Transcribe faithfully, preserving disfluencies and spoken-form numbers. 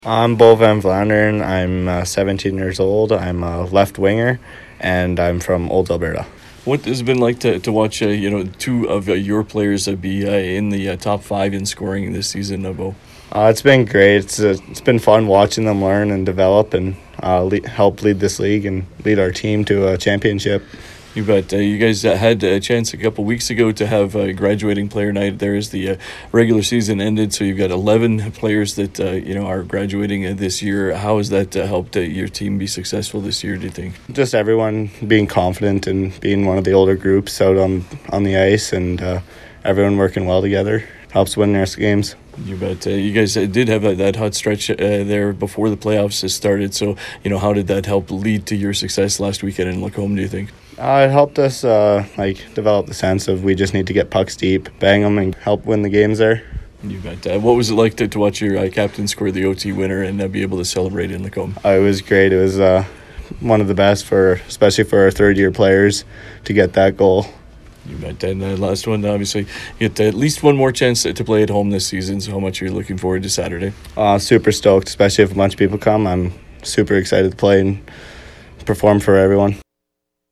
I'm Bo Van Vlaanderen. I'm uh, seventeen years old. I'm a left winger, and I'm from Old Alberta. What has it been like to, to watch, uh, you know, two of uh, your players uh, be uh, in the uh, top five in scoring this season, uh, Bo? Uh, it's been great. It's uh, it's been fun watching them learn and develop and uh, le- help lead this league and lead our team to a championship. You bet. Uh, you guys uh, had a chance a couple weeks ago to have uh, graduating player night. There as the uh, regular season ended, so you've got eleven players that uh, you know are graduating uh, this year. How has that uh, helped uh, your team be successful this year, do you think? Just everyone being confident and being one of the older groups out on on the ice, and uh, everyone working well together helps win their games. You bet. Uh, you guys uh, did have uh, that hot stretch uh, there before the playoffs has started. So, you know, how did that help lead to your success last weekend in Lacombe, do you think? Uh, it helped us uh, like develop the sense of we just need to get pucks deep, bang them, and help win the games there. You bet. Uh, what was it like to, to watch your uh, captain score the O T winner and uh, be able to celebrate in Lacombe? Uh, it was great. It was uh, one of the best for, especially for our third-year players, to get that goal. You bet. And the uh, last one, obviously, you get at least one more chance to play at home this season. So how much are you looking forward to Saturday? Uh, super stoked, especially if a bunch of people come. I'm super excited to play and perform for everyone.